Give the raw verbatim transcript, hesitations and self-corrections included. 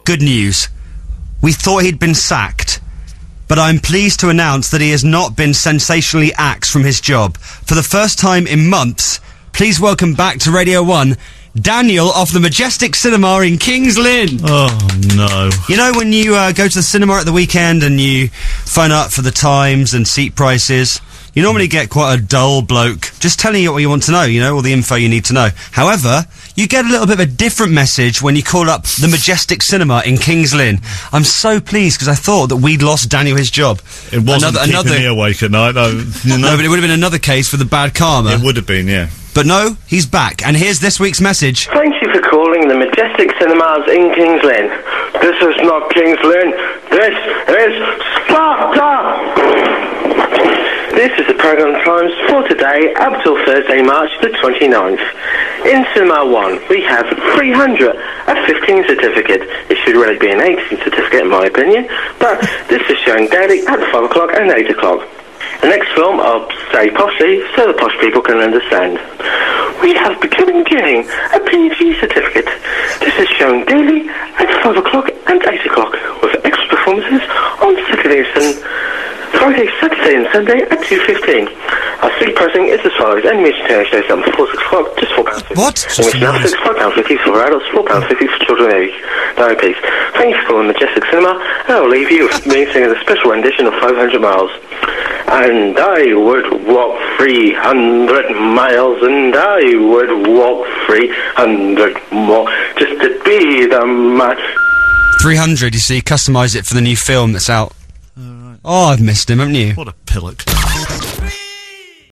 good news. We thought he'd been sacked, but I'm pleased to announce that he has not been sensationally axed from his job. For the first time in months, please welcome back to Radio one, Daniel off the Majestic Cinema in Kings Lynn. Oh, no. You know when you uh, go to the cinema at the weekend and you phone up for the times and seat prices, you normally get quite a dull bloke just telling you what you want to know, you know, all the info you need to know. However, you get a little bit of a different message when you call up the Majestic Cinema in Kings Lynn. I'm so pleased because I thought that we'd lost Daniel his job. It wasn't another, keeping another, me awake at night, no. You know? No, but it would have been another case for the bad karma. It would have been, yeah. But no, he's back, and here's this week's message. Thank you for calling the Majestic Cinemas in Kings Lynn. This is not Kings Lynn. This is Sparta! This is the programme times for today up till Thursday, March the twenty-ninth. In Cinema one, we have three hundred fifteen certificate. It should really be an eighteen certificate in my opinion, but this is showing daily at five o'clock and eight o'clock. The next film, I'll say poshly, so the posh people can understand. We have Becoming Jane, a P G certificate. This is shown daily at five o'clock and eight o'clock, with extra performances on Saturdays and Friday, Saturday and Sunday at two fifteen. Our seat pricing is as follows. Animation T V shows on before six o'clock, just four pounds fifty. What? Animation after six, five pounds fifty for adults, four pounds fifty for children and age. No, please. Thank you for calling Majestic Cinema, and I'll leave you with me singing a special rendition of five hundred miles. And I would walk three hundred miles, and I would walk three hundred more, just to be the man. three hundred, you see, customise it for the new film that's out. Oh, I've missed him, haven't you? What a pillock.